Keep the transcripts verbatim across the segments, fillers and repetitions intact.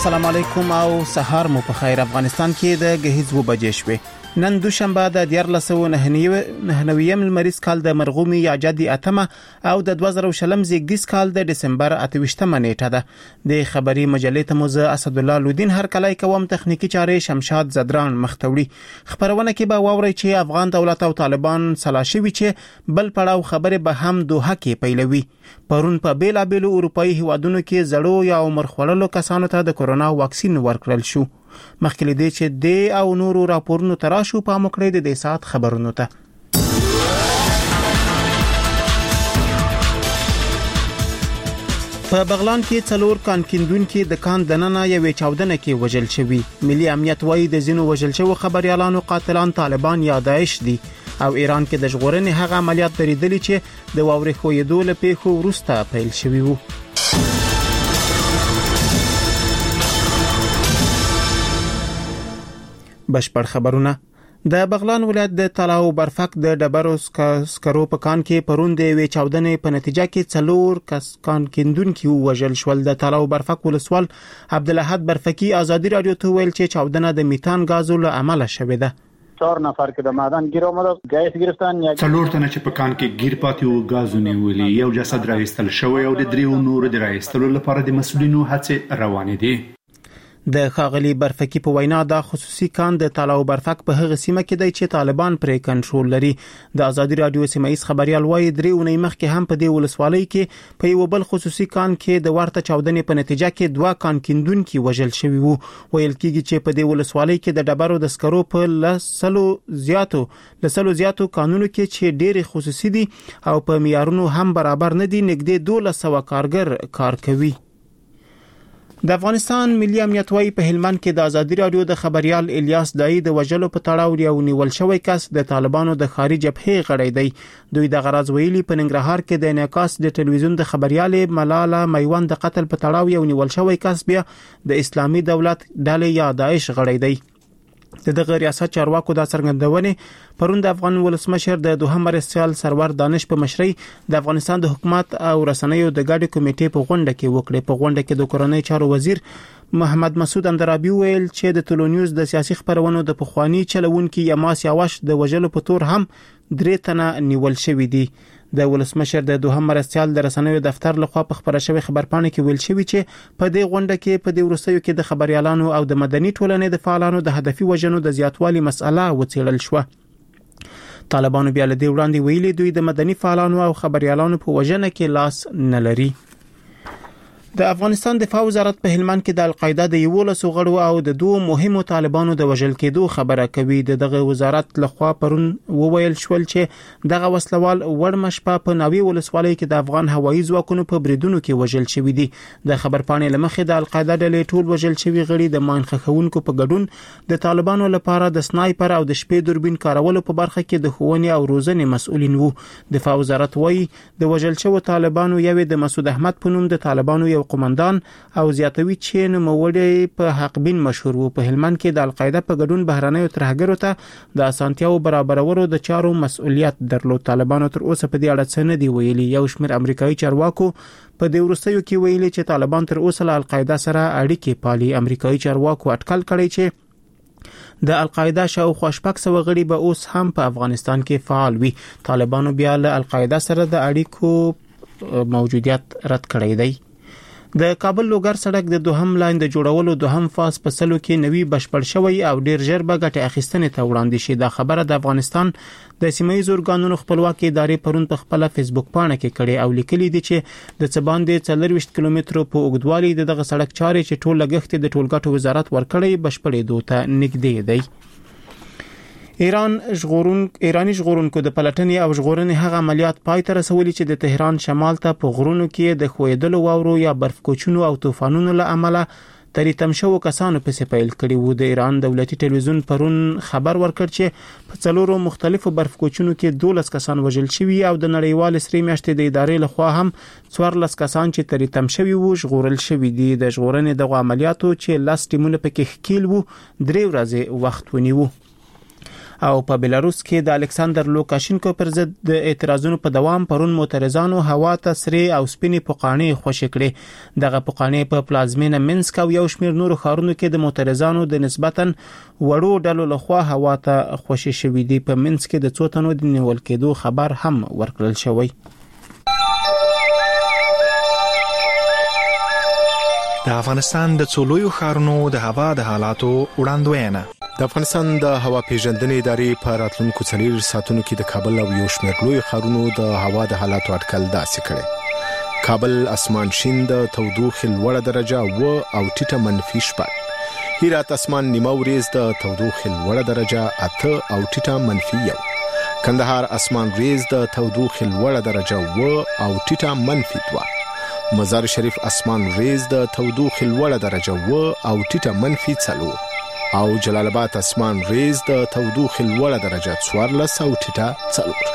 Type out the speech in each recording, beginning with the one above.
السلام علیکم او سهار مو په خیر. افغانستان کې د غهیز و بجې شوې. نن دوشنبه د دیارلس سوه نهه نویم لمریز کال د مرغومي یا جدي اتمه او د دوه زره شلم زیږدیز کال د دسمبر اته ویشتمه نیټه ده. د خبري مجلې ته موزه اسد الله لودین هر کله کوم تخنیکی چارې شمشاد زدران مختوړي. خبرونه کې به واوري چې افغان دولت او طالبان سلاشوي چې بل پړاو خبره به هم دوه کې پیلوي. پرون په بیلا بیلو اروپאי هیوادونو کې زړو یا عمر خړلو کسانو ته د کورونا واکسین ورکړل شو. مخکې دې چې د او نورو راپورونو تراشو په مکړې د سات خبرونو ته. په بغلان کې څلور کان کیندونکو د کان دننه یوې چاودنه کې وژل شوی. ملي امنیت وايي د زینو وژل شوی خبريالانو قاتلان طالبان یا داعش دي او ایران کې د ژغورنې هغه عملیات درېدلي چې د واورې خویدو له پیښو وروسته پیل شوی وو. بشپړ خبرونه. د بغلان ولایت د طلاو برفک د ډبرو سکرو په کان کې پرون د وی چاودنې په نتیجه کې څلور کس کان کیندونکو وژل شول. د طلاو برفک ولسوال عبدالاحد برفکی ازادي رادیو ته ویل چې چاودنه د میتان غازو له عمله شوې ده. چهار نفر که د معدن گیر آمده گیس گرفتن. څلور تنه چې په کان کې گیر پاتې او غازو نیولي. یو جسد راایستل شوی او د دریو نور د راایستلو لپاره د مسؤلینو هڅې روانې دي. د خاغلی برفکی په وینا د خصوصي کان د طلاو برفک په هغه سیمه کې دی چې طالبان پرې کنټرول لري. د ازادي رادیو سیمایي خبريال وایي درې اونۍ مخکې هم په دې ولسوالۍ کې په یو بل خصوصي کان کې د ورته چاودنې په نتیجه کې دوه کان کیندونکو وژل شوی وو. ویل کېږي چې په دې ولسوالۍ کې د ډبرو د سکرو په لسلو زیاتو لسلو زیاتو قانونو کې چې ډېری خصوصي دي او په معیارونو هم برابر نه دي. نږدې دوه سوه کارګر کار کوي. د افغانستان ملي امنیت وايي په هلمند کې د ازادي رادیو د خبريال الیاس دای د وجلو په تړاو یو نیول شوی کس د طالبانو د خارج جبهه غړی دی. دوی د غراز ویلي په ننګرهار کې د انعکاس د ټلویزیون د خبريال ملاله میوند د قتل په تړاو یو نیول شوی کس بیا د اسلامي دولت ډلې یا داعش غړی دی. د دغه ریاست چارواکو د څرګندونې پرون د افغان ولسمشر د دوهم مرستيال سرور دانش په مشرۍ د افغانستان د حکومت او رسنیو د ګډ کمیټې په غونډه کې وکړه. په غونډه کې د کورنۍ چارو وزیر محمد مسعود اندرابي ویل چې د ټولنیوز د سیاسي خبرونو د پخوانی چلوونکو یماس یاوش د وجلو په تور هم درې تنه نیول شوی دي. د ولسمشر د دوهم مرستيال د رسنیو دفتر لخوا په خبره شوی خبرپاڼه کې ویل شوی چې په دې غونډه کې په دې ورسېو کې د خبريالانو او د مدني ټولنې د فعالانو د هدفي وژنو د زیاتوالي مسأله وڅېړل شو. طالبانو بیا له دې وړاندې ویلي دوی د مدني فعالانو او خبريالانو په وژنه کې لاس نه لري. د افغانستان دفاع وزارت په هلمند کې د القاعده د یولسو غړو او د دوه مهمو طالبانو د وژل کېدو خبره کوي. دغه وزارت لخوا پرون وویل شول چې دغه وسلوال وړمشپه په ناوی ولسوالۍ کې د افغان هوایي ځواکونو په بریدونو کې وژل شوی دي. د خبرپاڼې لمخې د القاعده ډلې ټول وژل شوی غړي د مان خښونکو په ګډون د طالبانو لپاره د سنایپر او د شپې دوربین کارولو په برخه کې د ښوونې او روزنې مسؤلین وو. دفاع وزارت وایي د وژل شوی طالبانو یو د مسعود احمد په نوم د طالبانو یو قومندان او زیاتوي چې نوموړی په حقبین مشهور وو. په هلمند کې د القاعده په ګډون بهرنیو ترهګرو ته د اسانتیاو برابرولو د چارو مسؤلیت درلود. طالبانو تر اوسه په دې اړه څه نه دی ویلي. یو شمېر امریکایي چارواکو په دې ورستیو کې ویلي چې طالبان تر اوسه له القاعده سره اړیکې پالي. امریکایي چارواکو اټکل کړی چې د القاعده شاوخوا شپږ سوه غړي به اوس هم په افغانستان کې فعال وي. طالبانو بیا له القاعده سره د اړیکو موجودیت رد کړی دی. د کابل لوګر سړک د دوهم لاین د جوړولو دوهم فاز په سلو کې نوی بشپړ شوی او ډیر ژر به ګټه اخیستنې ته وړاندې شي. دا خبره د افغانستان د سیمایي ارګانونو خپلواکي ادارې پرون په خپل فیسبوک پاڼه کې کړي او لیکلي دي چې د څباندې څلور ویشت کیلومترو په اوږدوالي دغه سړک چارې چې ټول لګښت د ټولګټو وزارت ورکړي بشپړې دوته نږدې دی. ایران ژغورون ایرانی ژغورونکو د پلټنې او ژغورنې هغه عملیات پای ته رسولي چې د تهران شمال ته په غرونو کې د خویدلو واورو یا برف کوچونو او طوفانونو له امله تری تمشو کسانو په سپایل کړي وو. د ایران دولتي ټلویزیون پرون خبر ورکړ چې په څلورو مختلفو برف کوچونو کې دولس کسان وژل شوي او د نړیوال سری میاشتې د ادارې لخوا هم څوارلس کسان چې تری تمشوي وو ژغورل شوي دي. د ژغورنې دغه عملیاتو چې لاس ټیمونه پکې ښکیل وو درې ورځې وخت ونیو. او په بلاروس کې د الکساندر لوکاشینکو پر ضد د اعتراضونو په دوام پرون معترضانو هوا ته سرې او سپینې پوقانې خوشې کړې. دغه پوقانې په پلازمینه منسک او یو شمېر نورو ښارونو کې د معترضانو د نسبتاً وړو ډلو لخوا هوا ته خوشې شوې دي. په منسک کې د څو تنو د نیول کېدو خبر هم ورکړل شوی. د افغانستان د څولویو ښارونو د هوا د حالاتو وړاندوینه. د افغانستان د هوا پیژندنې ادارې په راتلونکو څلور ساعتونو کې د کابل او یو شمېر لوی ښارونو د هوا د حالاتو اټکل داسې کړي. کابل اسمان شین د تودوخې لوړه درجه و او ټیټه منفي شپږ. هرات اسمان نیمه وریځ د تودوخې لوړه درجه اته او ټیټه منفي یو. کندهار اسمان وریځ د تودوخې لوړه درجه و او ټیټه منفي دوه. مزار شریف اسمان ریز د تودوخې لوړه درجه و او ټیټه منفي څلور. او جلال آباد اسمان ریز د تودوخې لوړه درجه څوارلس او ټیټه څلور.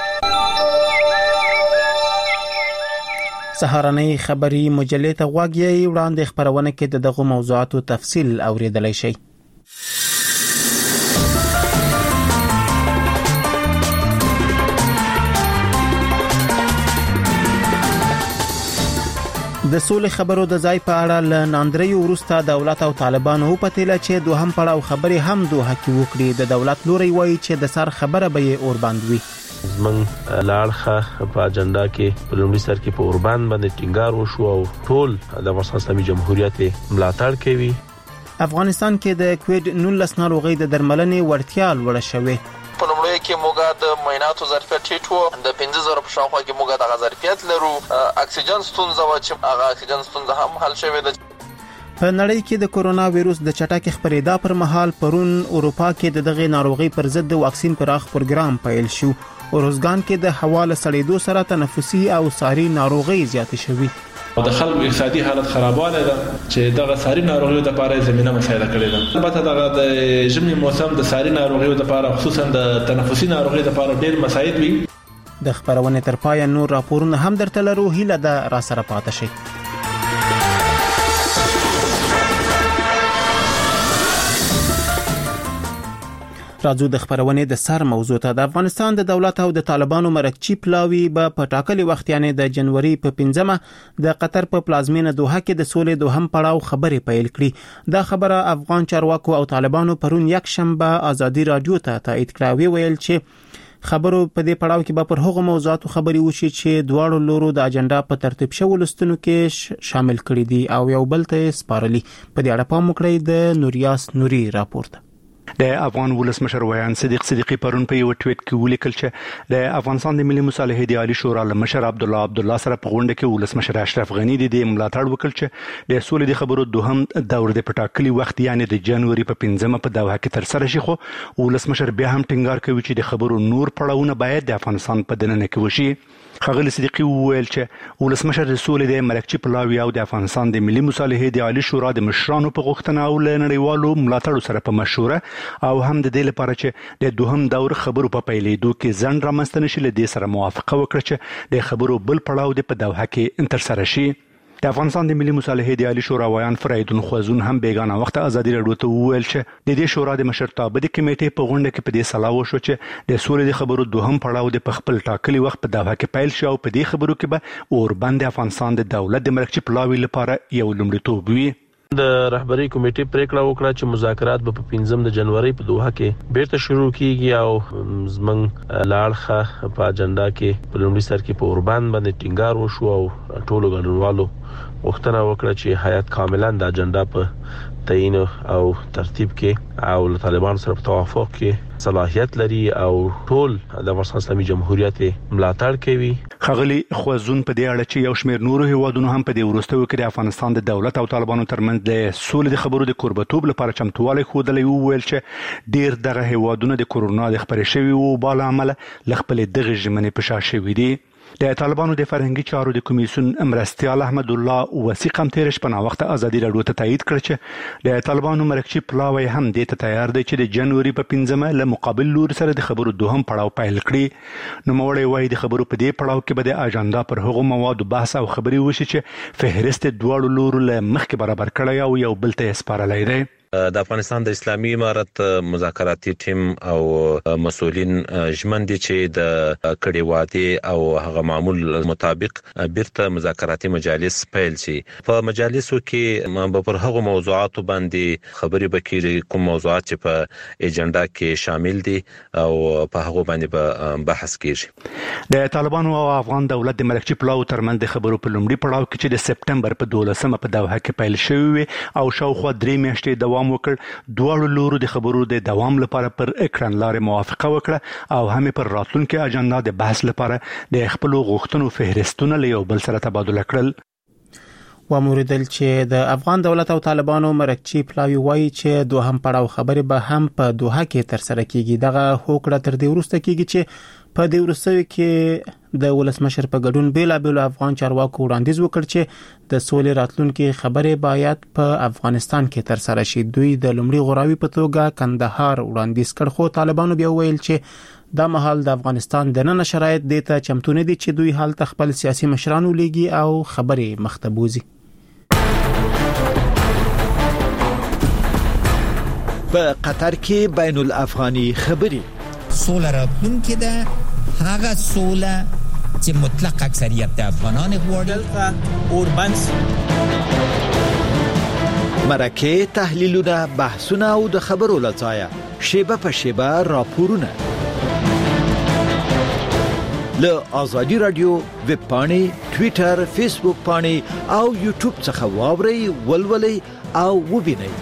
سهارنۍ خبري مجلې ته غوږ یې. وړاندې خبرونه کې د دغه موضوعاتو تفصیل اوریدلای شئ. د سولې خبرو د ځای په اړه ل ناندریو وروسته دولت او طالبانو په تله چې دوهم پړاو خبرې هم دوه کې وکړي. د دولت لوري وایي چې د سر خبره به یې اوربند وي. زمنګ لاړخه په اجنډا کې په لومړي سر کې په اوربند باندې ټینګار وشو او ټول د افغانستان اسلامي جمهوریت ملاتړ کوي. افغانستان کې د کووډ نولس ناروغي د درملنې وړتیا لوړه شوې. په لومړی کې موږ د معایناتو ظرفیت ټیټ وو. د پنځه زره په شاوخوا کې موږ د ظرفیت لرو. اکسیجن ستونزه و چې هغه اکسیجن ستونزه هم حل شوې ده. په نړۍ کې د کورونا وایروس د چټک خپرېدا پر مهال پرون اروپا کې د دغه ناروغي پر ضد د واکسین پراخ پروګرام پیل شو. اورزګان کې د حواله سړېدو سره تنفسي او ساري ناروغي زیاتې شوې. او د خلکو اقتصادي حالت خرابواله ده چې دغه ساري ناروغیو لپاره زمينه مساعده کړې ده. البته دغه د ژمي موسم د ساري ناروغیو لپاره خصوصا د تنفسي ناروغیو لپاره ډېر مساعد وي. د خبرونه تر پای نور راپورونه هم درته لرو. هیله ده را سره پاتې شئ. راځو د خبرونه د سر موضوع ته. د افغانستان د دولت او د طالبانو مرکچی پلاوی به په ټاکلي وخت یعنی د جنوري په پنځمه د قطر په پلازمینه دوحه کې د سولې دوهم پړاو خبرې پیل کړي. دا خبره افغان چارواکو او طالبانو پرون یک شنبه ازادي رادیو ته تایید کړه. ویل چې خبرو په دې پړاو کې به پر هغو موضوعاتو خبري وشي چې دواړو لورو د اجنډا په ترتیب شوو لستونو کې شامل کړي دي او یو بل ته سپارلي. په دې اړه پام وکړئ د نوریاس نوري راپورته. د افغان ولسمشر ویان صدیق صدیقی پرون په یو ټویټ کې ولیکل چې د افغانستان د ملي مصالحې د عالی شورا مشر عبد الله عبد الله سره په غونډه کې ولسمشر اشرف غنی د ملاتړ وکړ چې د سولې د خبرو دوهم دور د پټاکلي وخت یعنی د جنوري په پنځمه په دوحه کې تر سره شي. خو ولسمشر بیا هم ټینګار کوي چې د خبرو نور پړاوونه باید د افغانستان په دننه کې وشي. خغلی صدیقی وویل چې ولسمشر د سولې د مرکچی پلاوی او د افغانستان د ملي مصالحې د عالی شورا د مشرانو په غوښتنه او لنړیوالو ملاتړ سره په مشوره او هم د دې لپاره چې د دوهم دور خبرو په پیلېدو کې ځنډ رامنځته نشي له دې سره موافقه وکړه چې د خبرو بل پړاو د په دوحه کې تر سره شي. د افغانستان د ملي مصالحې د عالی شورا ویان فریدون خوازون هم بیگانه وخت ازادي رادیو ته وویل چې د دې شورا د مشرتابه د کمیټې په غونډه کې په دې سلا وشو چې د سولې د خبرو دوهم پړاو د خپل ټاکلي وخت په دوحه کې پیل شو او په دې خبرو کې به اوربند افغانستان د دولت د مرکچی پلاوی لپاره یو لومړیتوب وي. د رهبری کمیټې پریکړه وکړه چې مذاکرات به په پنځم د جنوري په دوحه کې بیرته شروع کیږي او زمنګ لاړخه په اجنډا کې په لومړي سر کې په اوربند باندې ټینګار وشو او ټولو ګډونوالو وختونه وکړه چې حیات کاملا د اجنډا په تعین او ترتیب کې او له طالبان سره په توافق کې صلاحیت لري او ټول د افغانستان اسلامي جمهوریت ملاتړ کوي. خغلی خوازون په دې اړه چې یو شمېر نورو هیوادونو هم په دې وروستیو کې د افغانستان د دولت او طالبانو ترمنځ د سولې د خبرو د کوربتوب لپاره چمتووالی ښودلی وویل چې ډیر دغه هیوادونه د کورونا د خپرې شوي وبا له امله له خپلې دغې ژمنې په شا شوي دي. د طالبانو د فرهنګي چارو د کمیسیون مرستیال احمد الله وثیق هم تیر شپه وخت ازادي رادیو ته تایید کړ چې د طالبانو مرکچی پلاوی هم د ته تیار دی چې د جنوري په پنځمه له مقابل لور سره د خبرو دوهم پړاو پیل کړي. نو موړی وایي د خبرو په دې پړاو کې به د اجنډا پر هغو موادو بحث او خبري وشي چې فهرست دواړو لورو له مخکې برابر کړی او یو بل ته سپارلی دی. د افغانستان د اسلامي امارت مذاکراتي ټیم او مسؤلین ژمن دي چې د کړي واده او هغه معمول مطابق بیرته مذاکراتي مجالس پیل شي. په مجالسو کې به پر هغه موضوعاتو باندې خبرې وکړي کوم موضوعات چې په ایجنډا کې شامل دي او په هغه باندې به بحث کیږي. د طالبانو او افغان دولت د مرکزي پلاو ترمنځ د خبرو په لومړي پړاو کې چې د سپټمبر په دولسمه په دوحه کې پیل شوی او شاوخوا درې میاشتې دوام وکړ، دواړو لورو د خبرو د دوام لپاره پر کړنلارې موافقه وکړه او هم پر راتلونکي اجنډا د بحث لپاره د خپل غوښتنو فهرستونه له یو بل سره تبادله کړل. وموریدل چې د افغان دولت او طالبانو مرکزي پلاوی وایي چې دوهم پړاو خبرې به هم په دوحه کې تر سره کیږي. دغه هوکړه تر دې وروسته کیږي چې په دې وروسته کې د ولسمشر په ګډون بیلابېل افغان چارواکو وړاندیز وکړ چې د سولې راتلونکي خبرې باید په افغانستان کې تر سره شي. دوی د لومړي غوراوي په توګه کندهار وړاندیز کړ، خو طالبانو بیا ویل چې دا مهال د افغانستان د نن شرایط د ته چمتو نه دي چې دوی حالت خپل سیاسي مشران ولېږي او خبرې مختبوزي. په قطر کې بین الافغاني خبرې سوله راتلونکې ده، هغه سوله چې مطلق اکثریت د افغانان غواړي. اوربنس مرکه تحلیلونه، بحثونه او د خبرو لځایه شیبه په شیبه راپورونه له آزادی رادیو ویب پاڼې، ټوئیټر، فیسبوک پاڼې او یوټیوب څخه واورئ، ولولئ او وبینئ.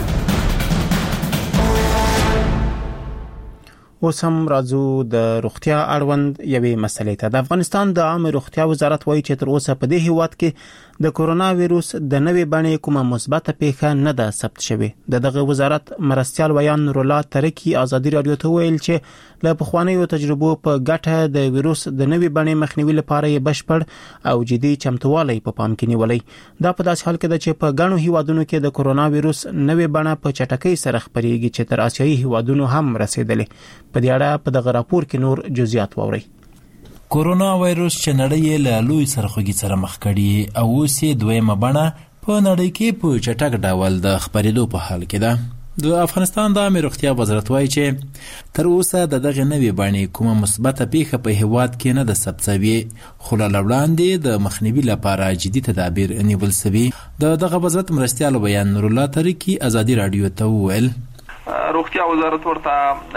اوس هم راځو د روغتیا اړوند یوې مسلې ته. د افغانستان د عامه روغتیا وزارت وایي چې تر اوسه په دې هیواد کې د کورونا وایروس د نوې بڼې کومه مثبته پیښه نه ده ثبت شوې. د دغه وزارت مرستیال ویان نورالله ترکی آزادی رادیو ته ویل چې له پخوانیو تجربو په ګټه د وایروس د نوې بڼې مخنیوي لپاره یې بشپړ او جدي چمتووالی په پام کې نیولای. دا په داسې حال کې ده چې په ګڼو هیوادونو کې د کورونا وایروس نوې بڼه په چټکۍ سره خپرېږي چې تر آسیایي هیوادونو هم رسیدلې. په دې اړه په دغه راپور کې نور جزئیات واورئ. کورونا وایروس چې نړۍ له لوی سرخوږي سره مخ کړي او اوس یې دویمه بڼه په نړۍ کې په چټک ډول د خپرېدو په حال کې ده. د افغانستان د عامه روغتیا وزارت وایي چې تر اوسه د دغه نوې بڼې کومه مثبته پیښه په هیواد کې نه ده ثبت شوې، خو له وړاندې د مخنیوي لپاره جدي تدابیر نیول شوي. د دغه وزارت مرستیال بیان نورالله ترکی آزادی رادیو ته وویل روغتیا وزارت ورته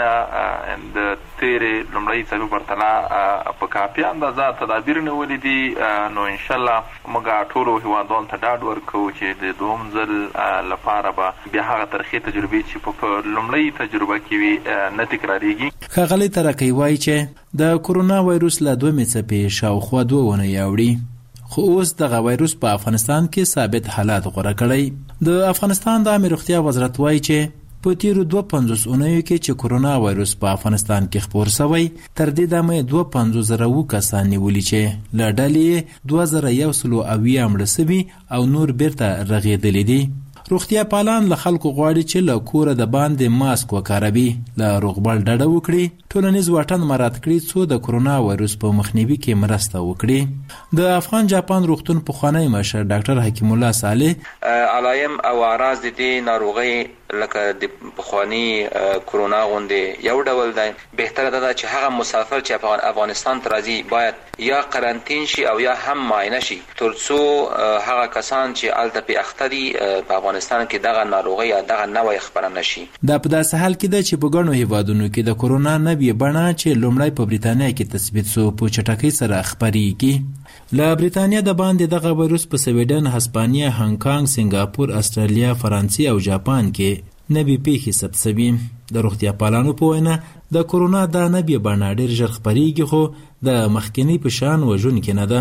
د تیرې لومړۍ څلور پرتله په کافي اندازه تدابیر نیولې دي. نو ان شاء الله موږ ټولو هیوادوالو ته ډاډ ورکوو چې د دوهم ځل لپاره به بیا هغه ترخې تجربې چې په لومړۍ تجربه کې وي نه تکراریږي. ښاغلی ترکی وایي چې د کورونا وایروس له دویمې څپې شاوخوا دوه اونۍ اوړي، خو اوس دغه وایروس په افغانستان کې ثابت حالات غوره کړی. د افغانستان د عامه روغتیا وزارت وایي چې په تیرو دوه پنځوس اونیو کې چې کورونا وایروس په افغانستان کې خپور شوی، تر دې دمه دوه پنځوس زره و کسان نیولي چې له ډلې دوه زره یو سلو اویا مړه شوي او نور بیرته رغېدلي دي. روغتیا پالان له خلکو غواړي چې له کوره د باندې ماسک وکاروي، له روغبړ ډډه وکړي، ټولنیز واټن مراعات کړي څو د کورونا وایروس په مخنیوي کې مرسته وکړي. د افغان جاپان روغتون پخوانی مشر ډاکټر حکیم الله صالح علایم او اعراض د دې ناروغي لکه د پخوانی کورونا غوندې یو ډول دی. بهتره ده چې هغه مسافر چې په افغانستان ته راځي باید یا قرنطین شي او یا هم معاینه شي ترڅو هغه کسان چې الته په اخته دي په افغانستان کې دغه ناروغي یا دغه نوې خبره نشي. دا په داسې حال کې ده چې په ګڼو هیوادونو کې د کورونا نوې بڼه چې لومړی په بریتانیا کې تثبیت شو په چټکۍ سره خپرېږي. له بریتانیا د باندې دغه وایروس په سویډن، هسپانیا، هانګ کانګ، سنگاپور، استرالیا، فرانسې او جاپان کې نوې پیښې ثبت شوي. د روغتیا پالانو په وینا د کورونا دا نوې بڼه ډېر ژر خپرېږي خو د مخکینۍ په شان وژونکې نه ده.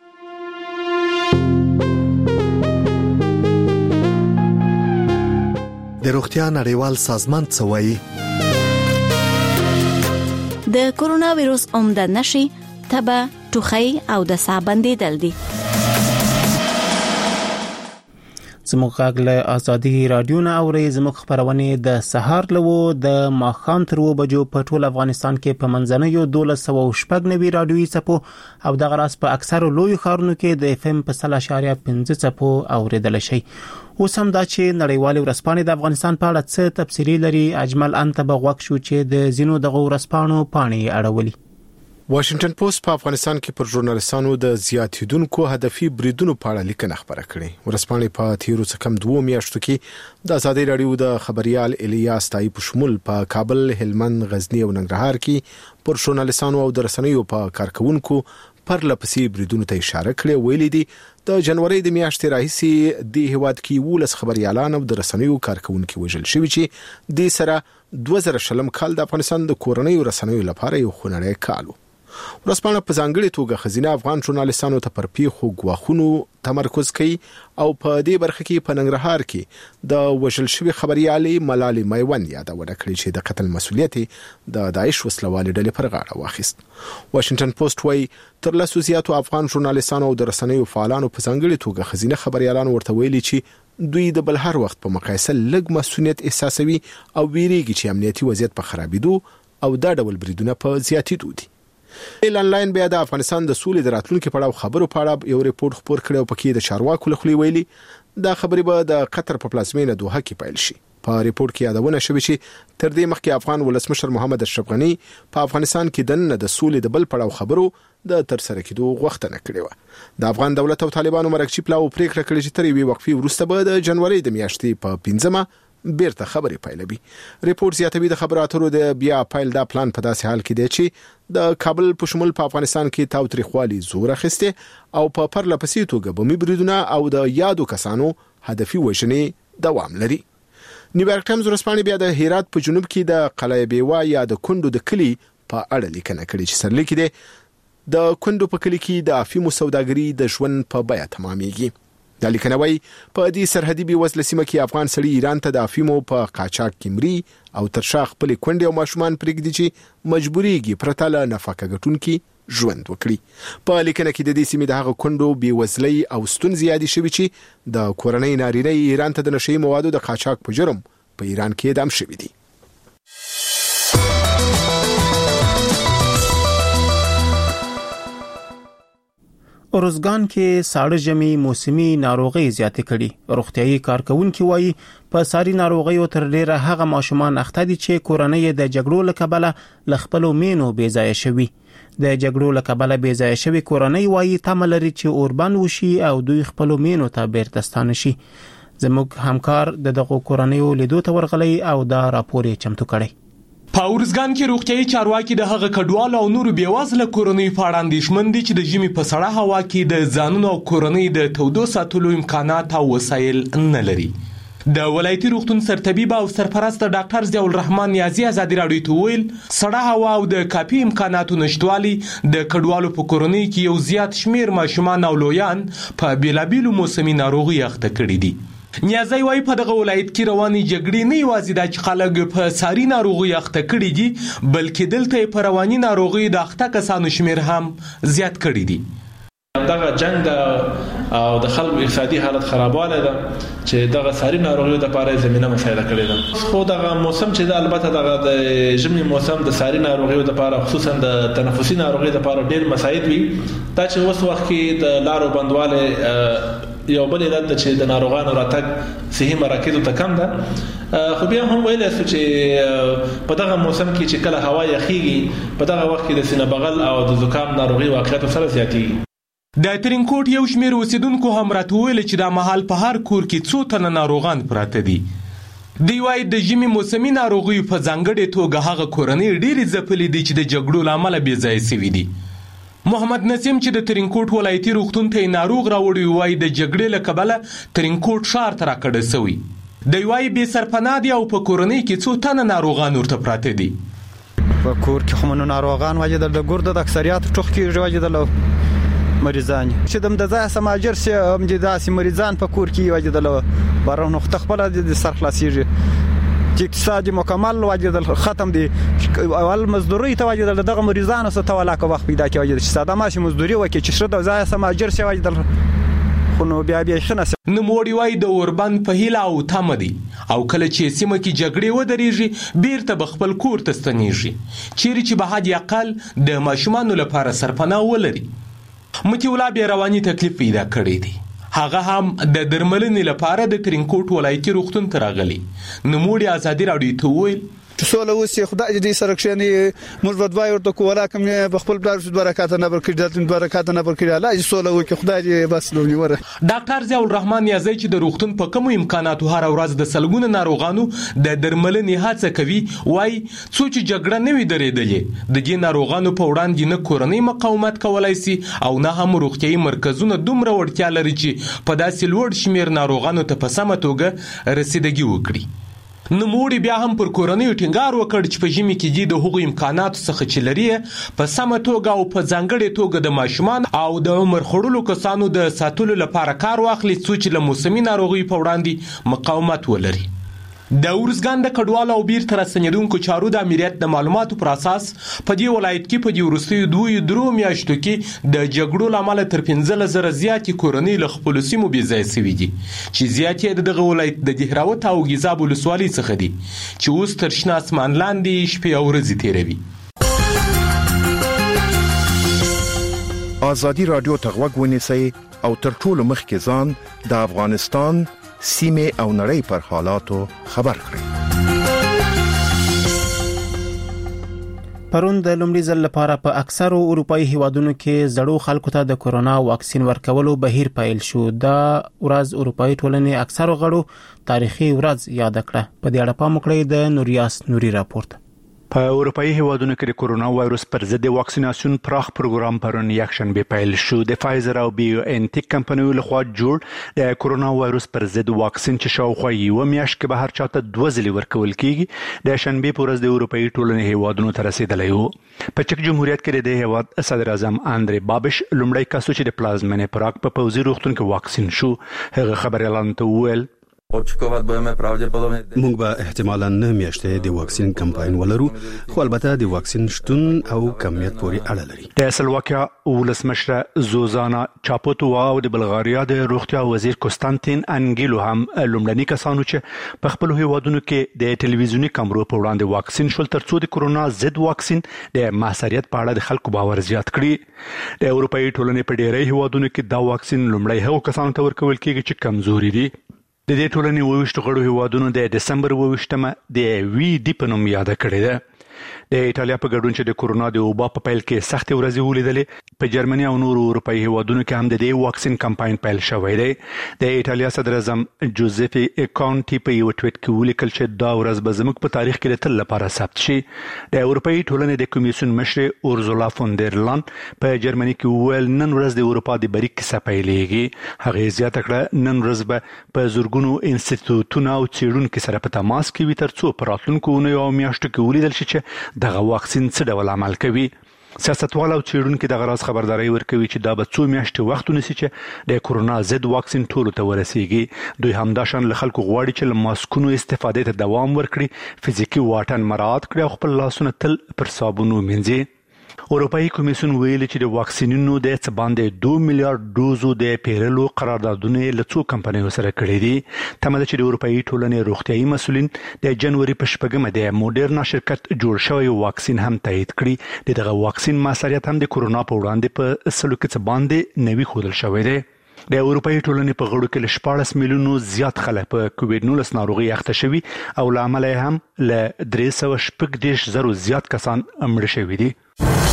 د روغتیا نړیوال سازمان څه وایي؟ د کورونا وایروس عمده نښې تبه، ټوخی او د ساه بندېدل دي. زموږ غږ له ازادي رادیو نه اوري. زموږ خبرونه د سهار لوو د ماخام تر و بجو په ټول افغانستان کې په منځنوي دولس سوه شپږ نوي رادیوي چپو او د غراس په اکثر لوی ښارونو کې د اف ام په صله اشاریه پنځه چپو اوریدل شي. اوس هم دا چې نړیوال ورځپاڼې د افغانستان په اړه څه تفصیلی لري. اجمل انت بغوښ شو چې د زینو د ورځپاڼو پاڼې اړولي. واشنگټن پوسټ په افغانستان کې پر ژورنالیستانو د زیاتیدونکو هدفي بریدونو په اړه لیکنه خبره کړې. ورځپاڼې په تیرو څه کم دوه میاشتو کې د ازادي رادیو د خبريال الیاس تای په شمول په کابل، هلمند، غزنی او ننګرهار کې پر ژورنالیستانو او د رسنیو په کارکونکو پر لپسې بریدونو ته اشاره کړې. ویلي دي د جنوري د میاشتې راهیسې د هیواد کې ولس خبريالان او د رسنیو کارکونکو وژل شوي چې د سره دوه زره شلم کال د افغانستان د کورنۍ رسنیو لپاره یو خونړی کال و. ورځپاڼه په ځانګړي توګه خزینه افغان ژورنالیستانو ته پر پیښو غواخونو تمرکز کوي او په دې برخه کې په ننګرهار کې د وژل شوی خبريالې ملالۍ میوند یادونه کړې چې د قتل مسؤلیت د داعش وسلوالې ډلې پر غاړه واخیست. واشنگټن پوسټ وايي تر لسو زیاتو افغان ژورنالیستانو او د رسنیو فعالانو په ځانګړي توګه خزینه خبريالان ورته ویلي چې دوی د بل هر وخت په مقایسه لږ مسؤلیت احساسوي او ویریږي چې امنیتي وضعیت په خرابېدو او دا ډول بریدونه په زیاتېدو دي. آنلاین بیا د افغانستان د سولې د راتلونکو په اړه خبرو په اړه یو ریپورت خبر کړی او پکې د چارواکو لخوا ویلي دا خبرې به د قطر په پلازمینه دوحه کې پیل شي. په ریپورت کې یادونه شوې چې تر دې مخکې افغان ولسمشر محمد اشرف غنی په افغانستان کې د د سولې د بل پړاو خبرو د تر سره کېدو غوښتنه کړې و. د افغان دولت او طالبانو مرکزي پلاو پریکړه کړې چې تر یوې وقفې وروسته به د جنوري د میاشتې په پنځمه بیرته خبرې پیلوي. ریپورت زیاتوي د خبرو اترو د بیا پیل دا پلان په داسې حال کې دی چې د کابل په شمول په افغانستان کې تاوتریخوالي زور اخیسته او په پرله پسې توګه بمي بریدونه او د یادو کسانو هدفي وژنې دوام لري. نیویارک ټایمز ورځپاڼې بیا د هرات په جنوب کې د قلعه بیوا یا د کندو د کلی په اړه لیکنه کړې چې سرلیک دی د کندو په کلی کې د افیمو سوداګري د ژوند په بیه تمامېږي. د لیکنوي په دې سرحدي بي وسله سیمه کې افغان سړي ایران ته د افیمو په قاچاق کې مري او تر شا خپل کونډې او ماشومان پرېږدي چې مجبوريږي پرته له نفقه ګټونکي ژوند وکړي. په لیکنه کې د دې سیمې د هغه کونډو بي وزلۍ او ستون زیادي شوي چې د کورنۍ نارینه ایران ته د نشي موادو د قاچاق په جرم په ایران کې اعدام شوي دي. اروزګان کې ساړه ژمي موسمي ناروغي زیاتې کړي. روغتيایي کارکونکو وایي په ساري ناروغیو تر ډیره هغه ماشومان اخته دي چې کورنۍ د جګړو لکبله لخپلو مینو بې ځای شوي. د جګړو لکبله بې ځای شوي کورنۍ وایي تمه لري چې اوربند وشي او دوی خپلو مینو ته بیرته ستانه شي. زموږ همکار د دغه کورنۍ لیدو ته ورغلی او دا راپور یې چمتو کړی. په اورزګان کې روغتيایي چارواکي د هغه کډوالو او نورو بیوازله کورنۍ په اړه اندېښمن دي چې د ژمي په سړه هوا کې د ځانونو او کورنۍ د تودو ساتلو امکانات او وسایل نه لري. د ولایتي روغتون سرطبيب او سرپرست ډاکټر ضیاء الرحمن نیازي ازادي راډیو ته ویل سړه هوا او د کافي امکاناتو نشټوالي د کډوالو په کورنۍ کې یو زیات شمیر ماشومان او لویان په بیلابیلو موسمي ناروغي اخته کړي دي. نیازی وای په دغه ولایت کې رواني جګړې نه یوازې د چې خلک په ساري ناروغي اخته کړي دي بلکې دلته په رواني ناروغي د اخته کسانو شمیر هم زیات کړي دي. دغه جنگ او د خلکو اقتصادي حالت خرابواله ده چې دغه ساري ناروغیو د لپاره زمينه مساعده کړې ده. خو دغه موسم چې د البته دغه د ژمي موسم د ساري ناروغیو د لپاره خصوصا د تنفسي ناروغیو د لپاره ډېر مساعد وي. دا چې اوس وخت کې د لارو بندواله یو بل علت چې د ناروغانو راتګ صحي مراکزو ته کم ده. خو بیا هم ویل شو چې په دغه موسم کې چې کله هوا یخیږي په دغه وخت کې د سینه بغل او د زکام ناروغي واقعیت سره زیاتېږي. د ترینکوټ یو شمیر اوسیدونکو هم راټول چې د محل په هر کور کې څو تنه ناروغان پراته دي. دی وايي د ژمي موسمي ناروغي په ځانګړې توګه هغه کورنۍ ډېری ځپلې دي چې د جګړو لامل بې ځای شوي دي. محمد نسیم چې د ترینکوټ ولایتي روغتون ته ناروغ راوړی وای د جګړې لکبله ترینکوټ ښار ته راکړه سوی. دی وايي به سرپناه دي او په کورنۍ کې څو تنه ناروغان ورته پراته دي. په کور کې خمنو ناروغان وجه د ګرده د اکثریت ټوخ کې وجه د مریضان چې د مدځه سماجر سي هم د داسې مریضان په کور کې وجه د بارونو خپل د سرخلاصيږي چې اقتصادي مکمل وجه د ختم دي اول مزدوري ته وجه دغه مریضانو څخه تولاکه وخت پیدا کوي چې ساده ماشي مزدوري وکړي چې شته ځای سماجر سي وجه خو نو بیا بیا خنه نوموړي وایي د اوربند په هیله او تمه دي او کله چې سیمه کې جګړې ودرېږي بیرته به خپل کور ته ستنېږي چیرې چې به حد اقل د ماشومانو لپاره سرپناه ولري. متي الله بیا رواني تکلیف پیدا کړی دی. هغه هم د درملنې لپاره د ترینکوټ ولایتي روغتون ته راغلی. نوموړي ازادي راډیو ته وویل سوله وسی خدای دې سره کښنی موږ ودوای ورته کولا کوم په خپل بلار برکات نه برکړي د برکات نه برکړي الله سوله وکي خدای دې بس لونی وره. ډاکټر ضیاء الرحمن یازی چې د روغتون په کوم امکاناتو هر ورځ د سلګونو ناروغانو د درملنې هڅه کوي وای څو چې جګړه نه وي درېدلې د دې ناروغانو په وړاندې نه کورنۍ مقاومت کولای شي او نه هم روغتيایي مرکزونه دومره وړتیا لري چې په داسې لوړ شمیر ناروغانو ته په سمه توګه رسیدګي وکړي. نوموړي بیا هم پر کورنیو ټینګار وکړ چې په ژمي کې دي د هغو امکاناتو څخه چې لري په سمه توګه او په ځانګړې توګه د ماشومان او د عمر خړولو کسانو د ساتلو لپاره کار واخلي څو چې له موسمي ناروغیو په وړاندې مقاومت ولري. د ورزګان د کډوالو او بیرته راستنېدونکو چارو د امنیت د معلوماتو پر اساس په دې ولایت کې په دې وروستیو دوه درو میاشتو کې د جګړو لامل تر پنځه زره زیاتې کورنۍ له خپلو سیمو بېځایه سوي دي چې زیاتې د دغه ولایت د دهراوت او ګیزاب ولسوالۍ څخه دي چې اوس تر شنه اسمان لاندې شپې او ورځې تېروي. ازادي رادیو ته غوږ ونیسئ او تر ټولو مخکې ځان د افغانستان سیمه او نړۍ پر حالاتو خبر کړئ. پرون د لومړي ځل لپاره په اکثرو اروپאי هیوادونو کې زړو خلکو ته د کورونا واکسین ورکولو بهیر پیل شو. دا ورځ اروپאי ټولنې اکثرو غړو تاریخي ورځ یاد کړه. په دې اړه پام وکړئ د نوریاس نوري راپورټ. په اروپאי هیوادونو کې د کورونا وایروس پر ضد واکسیناسیون پراخ پروګرام پرون یکشن به پیل شو. د فایزر او بیو ان ټیک کمپنیو لخوا جوړ د کورونا وایروس پر ضد واکسین چې شاوخوا یو میاشت کې به هر چاته دوه ځلې ورکول کیږي د شنبه پر ورځ د اروپאי ټولنې هیوادونو ته رسیدلی و. په چک جمهوریت کې د هیواد صدر اعظم اندری بابش لومړی کس چې د پلازمینې پراګ په پوزي روغتون کې واکسین شو. هغه خبر اعلان ته وویل موږ به احتمالاً نه میاشتې د واکسین کمپاین ولرو خو البته د واکسین شتون او کمیت پورې اړه لري. د سلواکیا ولسمشر زوزانا چاپوتووا او د بلغاریا د روغتیا وزیر کوستانتین انګیلو هم لومړني کسانو چې په خپل هیوادونو کې د ټلویزیونی کیمرو په وړاندې واکسین شول ترڅو د کورونا ضد واکسین د محصریت په اړه د خلکو باور زیات کړي. د اروپאי ټولنې په ډیری هیوادونو کې دا واکسین لومړی هغو کسانو ته ورکول کیږي چې کمزوري دي. د دې ټولنې وویشت غړو هیوادونو د دسمبر وویشتمه د وی ډی په نوم یاد کړی ده. د ایتالیا په ګډون چې د کورونا د وبا په پیل کې سخت ورځې ولیدلې په جرمني او نورو اروپאי هیوادونو کې هم د دې واکسین کمپاین پیل شوی دی. د ایتالیا صدر اعظم جوزيفي کانټي په یو ټویټ کې ولیکل چې دا ورځ به زموږ په تاریخ کې د تل لپاره ثبت شي. د اروپאי ټولنې د کمیسیون مشر اورزولا فون در لان په جرمني کې ویل نن ورځ د اروپا د بریک کیسه پیلېږي. هغه زیاته کړه نن ورځ به په زورګونو انسټیټیوټونو او څېړونکو سره په تماس کې وي ترڅو په راتلونکو یو میاشتو کې ولیدل شي چې دغه واکسین څه ډول عمل کوي. سیاستوال او څېړونکو دغه راز خبرداري ورکوي چې دا به څو میاشتې وخت ونیسي چې د کورونا ضد واکسین ټولو ته ورسیږي. دوی همداشان له خلکو غواړي چې له ماسکونو استفادې ته دوام ورکړي، فزیکي واټن مراعات کړي او خپل لاسونه تل پر صابون ومینځي. اروپאי کمیسیون ویلي چې د واکسینونو د څه باندې دوه میلیارډ ډوزو د پیرلو قراردادونه له څو کمپنیو سره کړي دي. تمه ده چې د اروپאי ټولنې روغتيایي مسؤلین د جنوري په شپږمه د موډرنا شرکت جوړ شوی واکسین هم تایید کړي. دغه واکسین موثریت هم د کورونا په وړاندې په سلو کې څه باندې نوي ښودل شوی دی. د اروپאי ټولنې په غړو کې له شپاړس میلیونو زیات خلک په کووډ نولس ناروغي اخته شوي او له امله هم له درې سوه شپږ دېرش زرو زیات کسان مړه شوي دي.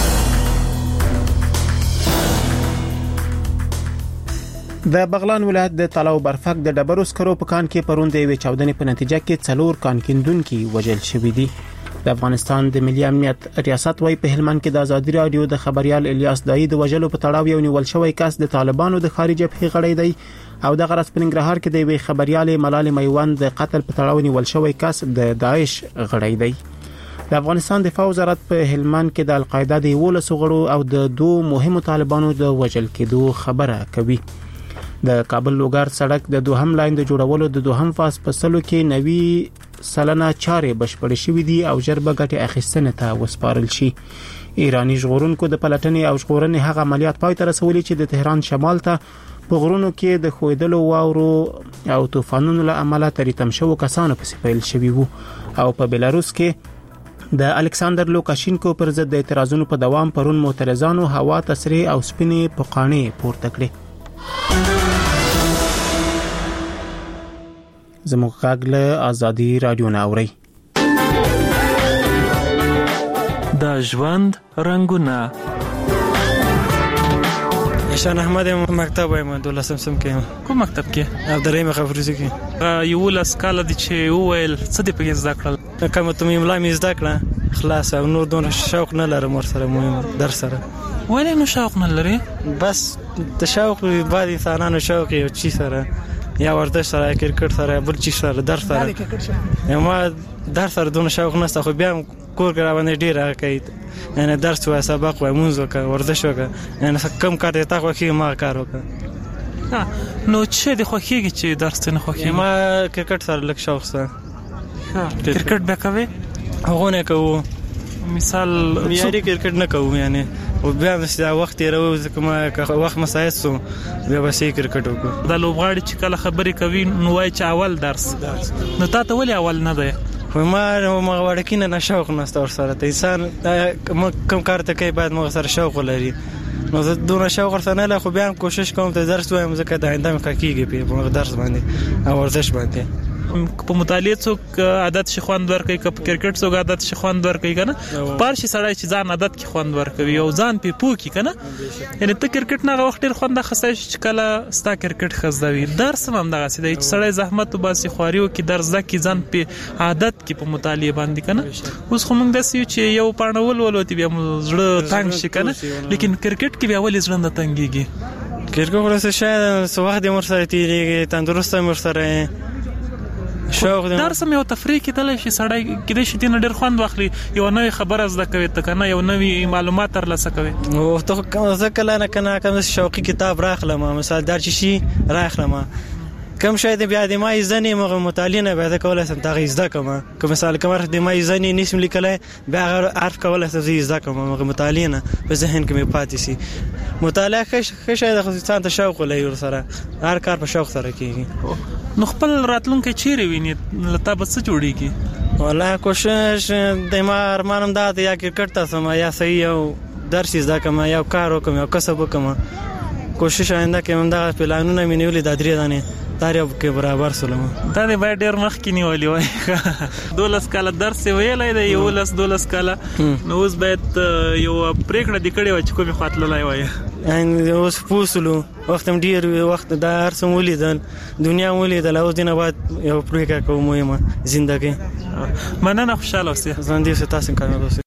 د بغلان ولایت د طلاو برفک د ډبرو سکرو په کان کې پرون د یوې چاودنې په نتیجه کې څلور کان کیندونکي وژل شوي دي. د افغانستان د ملي امنیت ریاست وايي په هلمند کې د ازادي رادیو د خبريال الیاس دای د وژلو په تړاو یو نیول شوی کس د طالبانو د خارجه جبهې غړی دی او د غرض په ننګرهار کې د یوې خبريال ملال میوند د قتل په تړاو نیول شوی کس د داعش غړی دی. د افغانستان دفاع وزارت په هلمند کې د القاعده د ولس غړو او د دوه مهمو طالبانو د وژل کېدو خبره کوي. د کابل لوګر سړک د دوهم لاین د جوړولو د دوهم فاز په سلو کې نوي سلنه چارې بشپړې شوې دي او جربه ګټه اخیستنه ته وسپارل شي. ایرانی ژغورونکو د پلټنې او ژغورنې هغه عملیات پای ته رسولي چې د تهران شمال ته په غرونو کې د خویدلو واورو او طوفانونو له امله تریتم شو کسانو په پیل شوی وو او په بلاروس کې د الکساندر لوکاشینکو پر ضد د اعتراضونو په دوام پرون معترضانو هوا تصریح او سپینې پوقانې پورته کړې. زموږ غږ له آزادي رادیو نه اوري. د ژوند رنگونه. شان احمد مکتب وایم دولسم سم کې. کوم مکتب کې؟ عبدالرحیم خفروزی کې. یو لاس کال د چې وویل څه دی په زده کړل؟ کوم ته املا می زده کړه خلاص او نور دون شوق نه لرم ور سره مهم در سره. ولې نو شوق نه لري؟ بس د شوق بعد انسانانو شوق یو چی سره یا ورزش سره کرکټ سره بل چی سره در سره. ما در سره دون شوق نشته خو بیا کور کې راوندې ډیر راکې یعنی درس او سبق و مونږ وکړه ورزش وکړه یعنی کم کار ته تا خو کې ما کار وکړه. نو چې د خوخیږي چې درس نه خوخي؟ ما کرکټ سره لک شوق سره. کرکټ به کوي؟ هغه نه کوو. مثال یاري کرکټ نه کوو یعنی او بیا مې وخت یې راو ځکه ما وخت مسایت سو بیا به سې کرکټ وکړو. د لوبغاړي چې کله خبرې کوي نو وای چې اول درس نو تا ته ولې اول نه دی؟ خو ما ما وړکینه نه شوق نشته ور سره ته انسان کم کار ته کوي باید موږ سره شوق ولري نو زه دونه شوق ور سره نه له خو بیا کوشش کوم ته درس وایم ځکه د آینده مې کېږي په موږ درس باندې او ورزش باندې. په مطالعه څوک عادت شي خوند ورکوي که په کرکټ څوک عادت شي خوند ورکوي کنه پر شي سړی چې ځان عادت کې خوند ورکوي او ځان په پوکي کنه یعنی ته کرکټ نه وخت ډیر خوند خسته چې کله ستا کرکټ خزدوي درس هم دغه سي چې سړی زحمت وباسي خواريو کې درس ځکه ځان په عادت کې په مطالعه باندې کنه. اوس خو موږ داسې چې یو پاڼول ولوتی بیا زړه تنگ شي کنه لیکن کرکټ کې بیا ولې زړه تنګيږي؟ کرکټ ورسره شاید سو وخت مر سره تیریږي تندرست مر سره شوق دې درس مې او تفریح کې دلې شي سړی کې دې شي دین ډېر خوند واخلي یو نوې خبره زده کوي ته کنه یو نوې معلومات ترلاسه کوي. او ته کوم ځکه نه کنه کوم شوقي کتاب راخلم مثال در شي راخلم کوم شای دې بیا د ما ځنې مغه مطالعه نه بیا کولای سم تاغه زده کوم کوم مثال کوم د ما ځنې نسم لیکلای بیا عارف کولای سم زده کوم مغه مطالعه نه په ذهن کې مې پاتې سي. مطالعه ښه شای د خصوصا ته شوق لري سره هر کار په شوق سره کیږي. نو خپل راتلونکي چیرې ویني لته بس جوړیږي؟ والله کوشش د ما ارمانم دا یا کرکټ ته سم یا صحیح او درس زده کوم یا کار وکم یا کسب وکم کوشش آینده کې هم دا پلانونه مې نیولې د درې دانه تاریخ کې برابر سلام دا دې باید ډېر مخ کې نیولې وای. دولس کاله درس ویلای دی یو لس دولس کاله نو اوس باید یو پریکړه د کړي و چې کومه خاطلای وای ان اوس پوسلو وخت هم ډیر وخت د هر څه ولیدل دنیا ولیدل او دینه بعد یو پریکړه کوم مهمه ژوندۍ مننه خوشاله اوسئ. ژوندۍ اوسئ تاسو کامیاب اوسئ.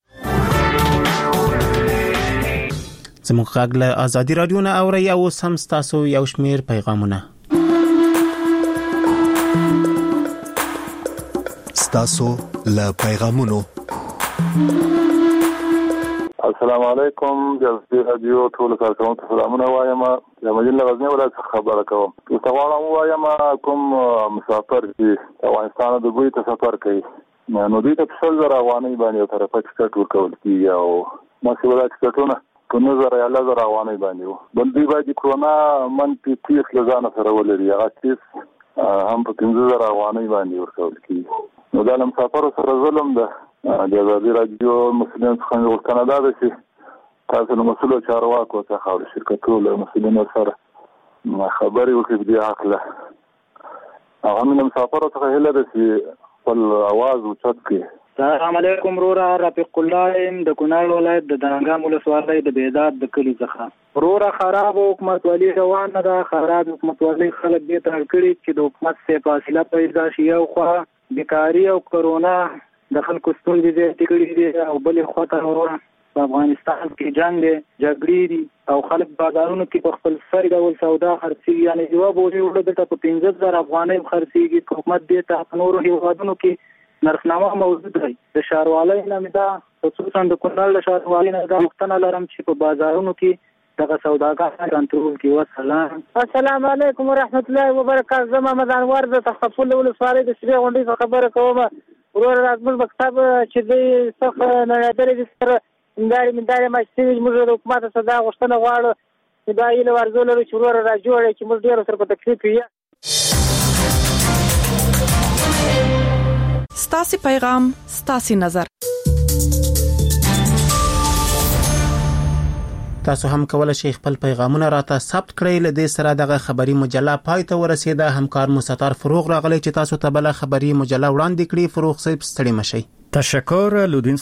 زموږ غږ له آزادي رادیو نه اوري او سم تاسو یو شمیر پیغامونه تاسو له پیغامونو. السلام علیکم جلسه رادیو ټول کارکونکو سلامونه وایم د مدینه غزنی ولایت خبره کوم. تاسو غواړم وایم کوم مسافر چې افغانستان د دوی ته سفر کوي نو دوی ته څل زره افغانۍ باندې طرفه ټکټ ورکول کیږي او ماسي ولایت ټکټونه په نظر یا لزر افغانۍ باندې بل دی باندې کرونا من په تیس لزانه سره ولري هغه تیس هم په پنځه زره افغانۍ باندې ورکول کیږي. نو دا مسافر سره ظلم ده. د آزادي رادیو مسلمان څخه غوښتنه ده چې تاسو له مسؤلو چارواکو څخه او شرکتونو له مسؤلینو سره خبرې وکړئ په دې حق له هغه من مسافر څخه هله ده چې خپل आवाज اوچت کړي. السلام علیکم رورا رفیق الله ام د کونړ ولایت د دانګام ولسوالۍ د بیداد د کلی څخه. رورا خراب حکومت والی روان ده خراب حکومت والی خلک دې ته کړي چې د حکومت څخه فاصله پیدا شي او خو بیکاری او کرونا د خلکو ستونزې دې کړي دي او بل خطر ورونه په افغانستان کې جنگ دی جګړې دي او خلک بازارونو کې په خپل سر ډول سودا خرڅي یعنی جواب وري وړه د په پنځه زره افغانۍ خرڅيږي حکومت دې ته نورو هیوادونو کې نرخنامه موجود دی. د شاروالۍ نامه دا خصوصا د کونړ له شاروالۍ نه دا مختنه لرم چې په بازارونو کې دغه سوداګر کنټرول کې. والسلام. السلام علیکم ورحمت الله وبرکاته. زما مدان ورده تخفل ولسوالۍ د شری غونډې خبره کوم. ورور راځم مکتب چې د صف نه درې سره انداري منداري ماشتي موږ د حکومت صدا غوښتنه غواړو دا یې ورزول لري چې ورور را جوړ چې موږ ډیر سره په تکلیف یو. ستاسو پیغام ستاسو نظر. تاسو هم کولای شئ خپل پیغامونه راته ثبت کړئ. لدې سره دغه خبری مجله پای ته ورسیده. همکار مستطار فروغ راغلی چې تاسو ته بل خبری مجله وړاندې کړي. فروغ صاحب ستړي مشئ. تشکر لودین